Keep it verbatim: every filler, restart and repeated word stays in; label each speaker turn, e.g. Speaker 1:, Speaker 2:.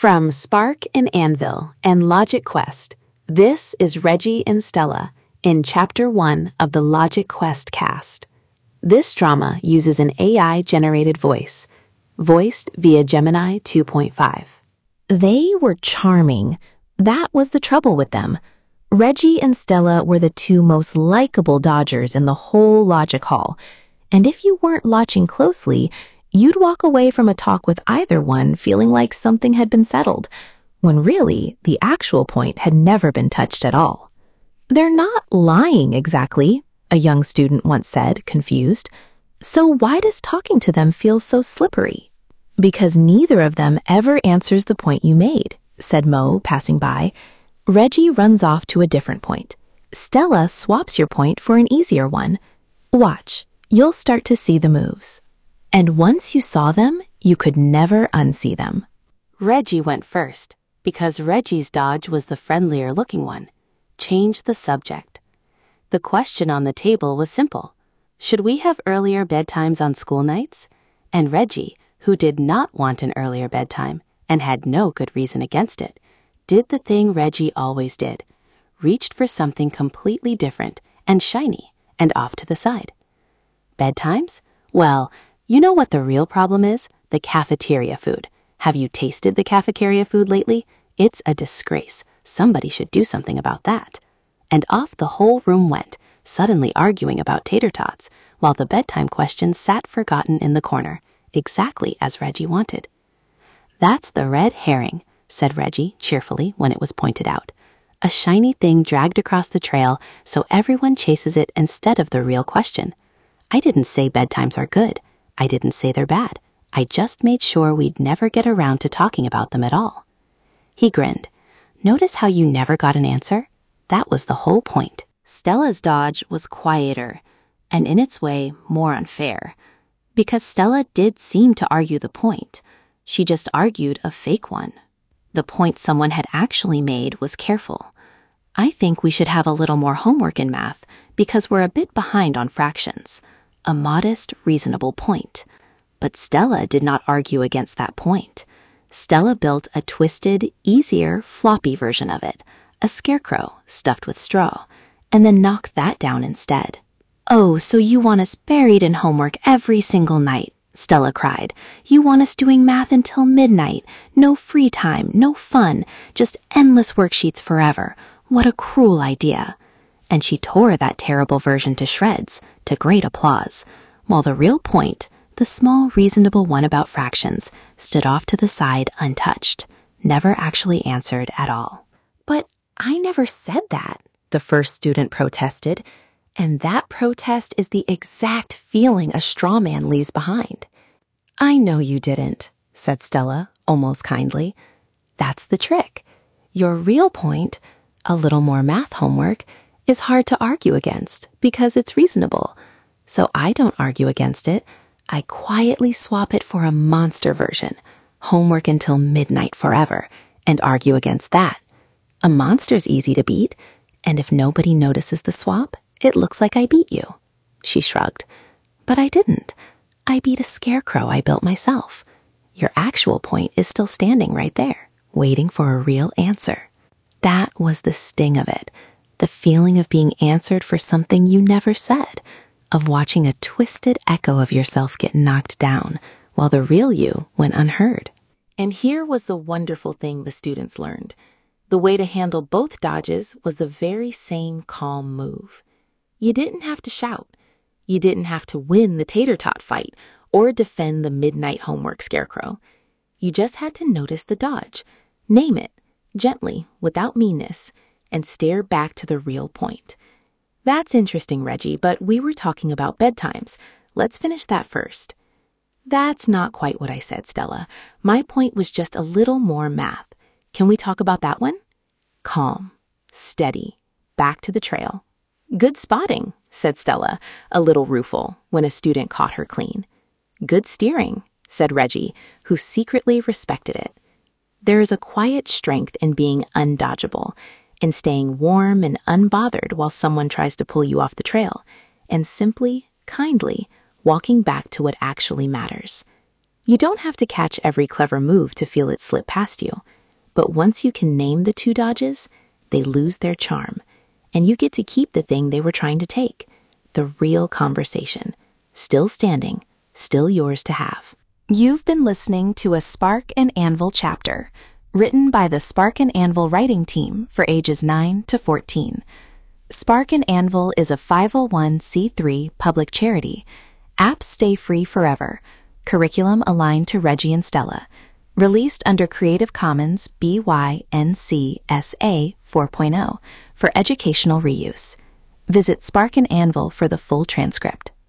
Speaker 1: From Spark and Anvil and Logic Quest, this is Reggie and Stella in Chapter one of the Logic Quest cast. This drama uses an A I-generated voice, voiced via Gemini two point five.
Speaker 2: They were charming. That was the trouble with them. Reggie and Stella were the two most likable Dodgers in the whole Logic Hall, and if you weren't watching closely, you'd walk away from a talk with either one feeling like something had been settled, when really the actual point had never been touched at all. "They're not lying exactly," a young student once said, confused. "So why does talking to them feel so slippery?" "Because neither of them ever answers the point you made," said Mo, passing by. Reggie runs off to a different point. Stella swaps your point for an easier one. Watch, you'll start to see the moves. And once you saw them, you could never unsee them.
Speaker 1: Reggie went first, because Reggie's dodge was the friendlier-looking one. Change the subject. The question on the table was simple. Should we have earlier bedtimes on school nights? And Reggie, who did not want an earlier bedtime and had no good reason against it, did the thing Reggie always did, reached for something completely different and shiny and off to the side. Bedtimes? Well, you know what the real problem is? The cafeteria food. Have you tasted the cafeteria food lately? It's a disgrace. Somebody should do something about that. And off the whole room went, suddenly arguing about tater tots, while the bedtime question sat forgotten in the corner, exactly as Reggie wanted. "That's the red herring," said Reggie cheerfully when it was pointed out. "A shiny thing dragged across the trail so everyone chases it instead of the real question. I didn't say bedtimes are good. I didn't say they're bad. I just made sure we'd never get around to talking about them at all." He grinned. "Notice how you never got an answer? That was the whole point." Stella's dodge was quieter, and in its way more unfair, because Stella did seem to argue the point. She just argued a fake one. The point someone had actually made was careful. "I think we should have a little more homework in math because we're a bit behind on fractions." A modest, reasonable point. But Stella did not argue against that point. Stella built a twisted, easier, floppy version of it, a scarecrow stuffed with straw, and then knocked that down instead. "Oh, so you want us buried in homework every single night," Stella cried. "You want us doing math until midnight, no free time, no fun, just endless worksheets forever. What a cruel idea." And she tore that terrible version to shreds, to great applause, while the real point, the small, reasonable one about fractions, stood off to the side untouched, never actually answered at all. "But I never said that," the first student protested, and that protest is the exact feeling a straw man leaves behind. "I know you didn't," said Stella, almost kindly. "That's the trick. Your real point, a little more math homework, is hard to argue against because it's reasonable. So I don't argue against it. I quietly swap it for a monster version, homework until midnight forever, and argue against that. A monster's easy to beat, and if nobody notices the swap, it looks like I beat you." She shrugged. "But I didn't. I beat a scarecrow I built myself. Your actual point is still standing right there, waiting for a real answer." That was the sting of it. The feeling of being answered for something you never said, of watching a twisted echo of yourself get knocked down, while the real you went unheard. And here was the wonderful thing the students learned. The way to handle both dodges was the very same calm move. You didn't have to shout. You didn't have to win the tater tot fight or defend the midnight homework scarecrow. You just had to notice the dodge, name it, gently, without meanness, and stare back to the real point. "That's interesting, Reggie, but we were talking about bedtimes. Let's finish that first." "That's not quite what I said, Stella. My point was just a little more math. Can we talk about that one?" Calm, steady, back to the trail. "Good spotting," said Stella, a little rueful, when a student caught her clean. "Good steering," said Reggie, who secretly respected it. There is a quiet strength in being undodgeable, in staying warm and unbothered while someone tries to pull you off the trail, and simply, kindly, walking back to what actually matters. You don't have to catch every clever move to feel it slip past you, but once you can name the two dodges, they lose their charm, and you get to keep the thing they were trying to take, the real conversation, still standing, still yours to have.
Speaker 2: You've been listening to a Spark and Anvil chapter, written by the Spark and Anvil writing team for ages nine to fourteen. Spark and Anvil is a five oh one c three public charity. Apps stay free forever. Curriculum aligned to Reggie and Stella. Released under Creative Commons B Y N C S A four point oh for educational reuse. Visit Spark and Anvil for the full transcript.